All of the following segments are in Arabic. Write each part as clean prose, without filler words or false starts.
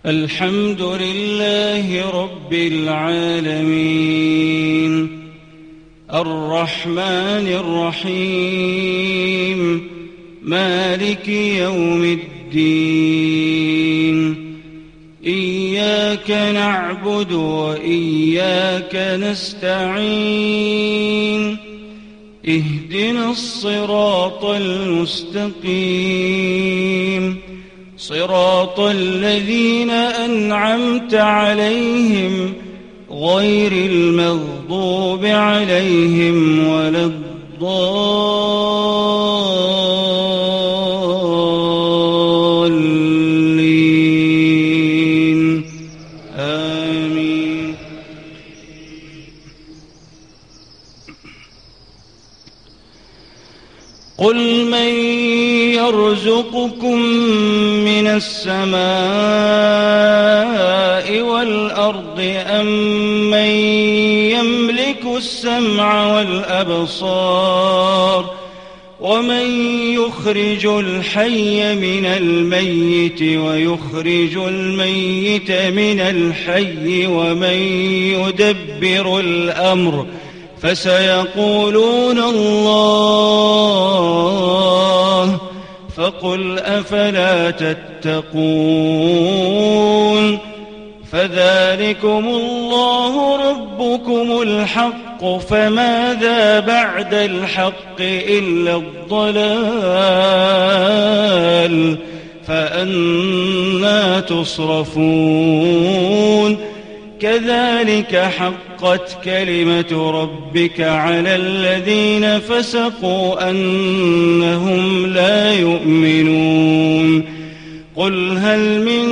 الحمد لله رب العالمين الرحمن الرحيم مالك يوم الدين إياك نعبد وإياك نستعين اهدنا الصراط المستقيم صراط الذين أنعمت عليهم غير المغضوب عليهم ولا الضالين آمين. قل من يرزقكم من السماء والأرض أم من يملك السمع والأبصار ومن يخرج الحي من الميت ويخرج الميت من الحي ومن يدبر الأمر فسيقولون الله فقل أفلا تتقون فذلكم الله ربكم الحق فماذا بعد الحق إلا الضلال فأنى تصرفون كذلك حقت كلمة ربك على الذين فسقوا أنهم لا يؤمنون قل هل من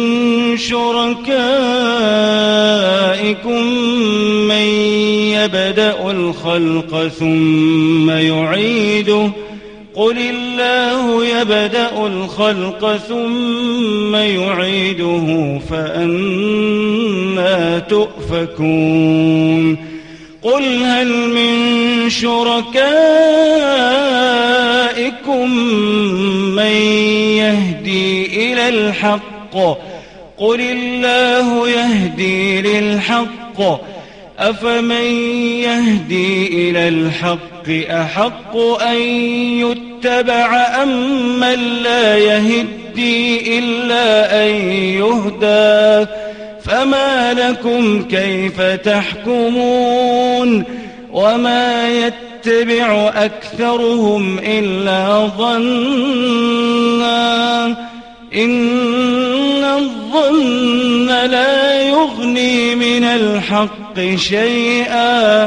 شركائكم من يبدأ الخلق ثم يعيده قل الله يبدأ الخلق ثم يعيده فأنى تؤفكون قل هل من شركائكم من يهدي إلى الحق قل الله يهدي للحق أفمن يهدي إلى الحق أحق أن يتبع أم من لا يهدي إلا أن يهدى فما لكم كيف تحكمون وما يتبع أكثرهم إلا ظنا إن الظن لا يغني من الحق شيئا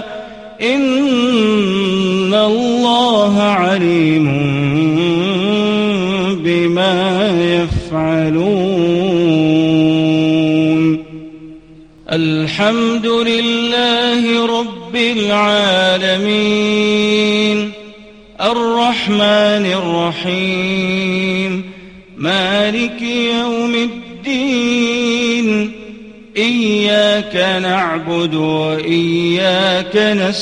إن الله عليم بما يفعلون الحمد لله رب العالمين الرحمن الرحيم مالك يوم الدين إياك نعبد وإياك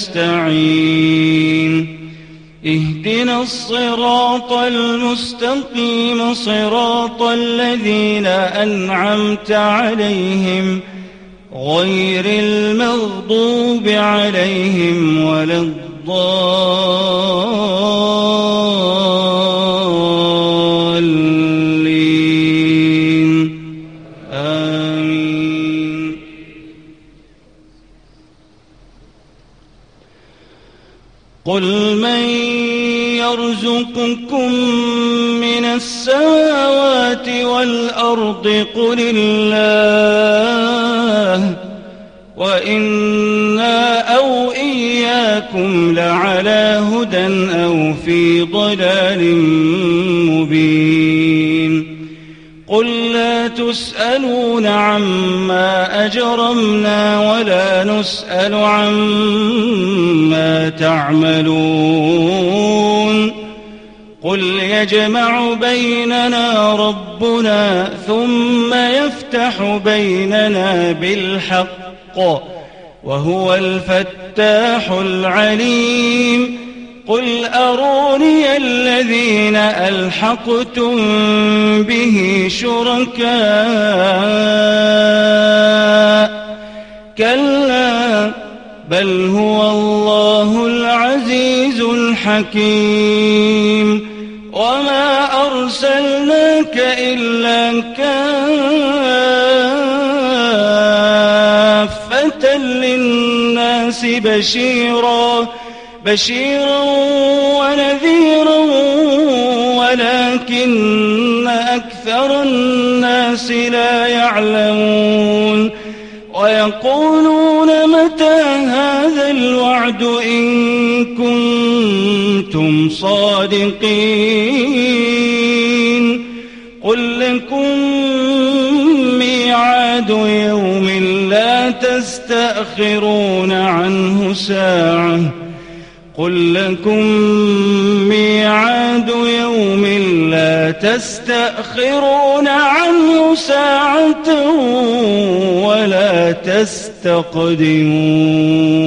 نستعين اهدنا الصراط المستقيم صراط الذين أنعمت عليهم غير المغضوب عليهم ولا الضالين آمين. قل من يرزقكم من السماوات والأرض قل الله وإنا أو إياكم لعلى هدى أو في ضلال مبين قل لا تسألون عما أجرمنا ولا نسأل عما تعملون قل يجمع بيننا ربنا ثم يفتح بيننا بالحق وهو الفتاح العليم قل أروني الذين ألحقتم به شركاء كلا بل هو الله العزيز الحكيم وما أرسلناك إلا كافة للناس بشيرا ونذيرا ولكن أكثر الناس لا يعلمون ويقولون متى هذا الوعد إن كنتم صادقين قل لكم ميعاد يوم لا تستأخرون عنه ساعة قل لكم ميعاد يوم لا تستأخرون عنه ساعة ولا تستقدمون